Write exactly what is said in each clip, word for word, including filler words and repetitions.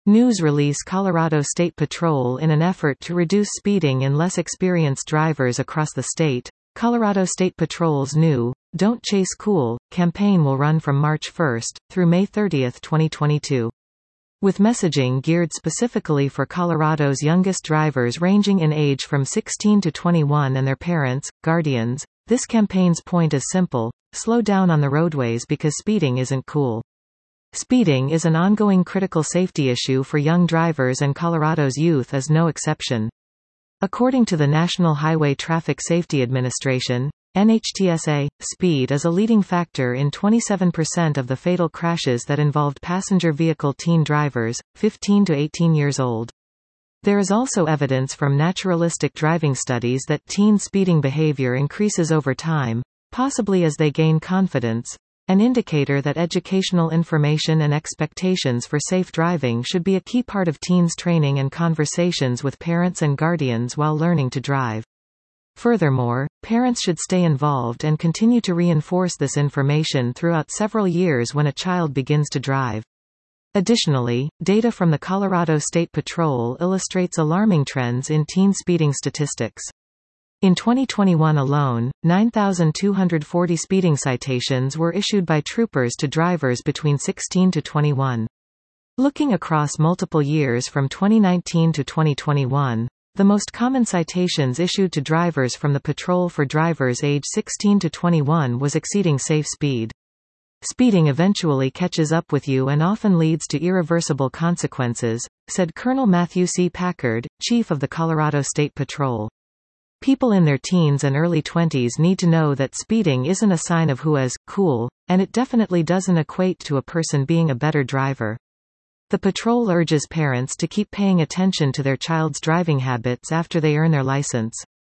News release Colorado State Patrol in an effort to reduce speeding in less experienced drivers across the state. Colorado State Patrol's new Don't Chase Cool campaign will run from March first through May thirtieth, twenty twenty-two. With messaging geared specifically for Colorado's youngest drivers ranging in age from sixteen to twenty-one and their parents, guardians, this campaign's point is simple: slow down on the roadways because speeding isn't cool. Speeding is an ongoing critical safety issue for young drivers, and Colorado's youth is no exception. According to the National Highway Traffic Safety Administration, N H T S A, speed is a leading factor in twenty-seven percent of the fatal crashes that involved passenger vehicle teen drivers, fifteen to eighteen years old. There is also evidence from naturalistic driving studies that teen speeding behavior increases over time, possibly as they gain confidence, an indicator that educational information and expectations for safe driving should be a key part of teens' training and conversations with parents and guardians while learning to drive. Furthermore, parents should stay involved and continue to reinforce this information throughout several years when a child begins to drive. Additionally, data from the Colorado State Patrol illustrates alarming trends in teen speeding statistics. In twenty twenty-one alone, nine thousand two hundred forty speeding citations were issued by troopers to drivers between sixteen to twenty-one. Looking across multiple years from twenty nineteen to twenty twenty-one, the most common citations issued to drivers from the patrol for drivers age sixteen to twenty-one was exceeding safe speed. Speeding eventually catches up with you and often leads to irreversible consequences, said Colonel Matthew C. Packard, chief of the Colorado State Patrol. People in their teens and early twenties need to know that speeding isn't a sign of who is cool, and it definitely doesn't equate to a person being a better driver. The patrol urges parents to keep paying attention to their child's driving habits after they earn their license.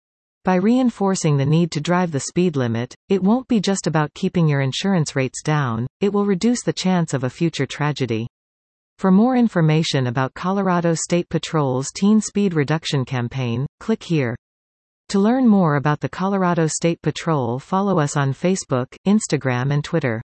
By reinforcing the need to drive the speed limit, it won't be just about keeping your insurance rates down, it will reduce the chance of a future tragedy. For more information about Colorado State Patrol's Teen Speed Reduction Campaign, click here. To learn more about the Colorado State Patrol, follow us on Facebook, Instagram and Twitter.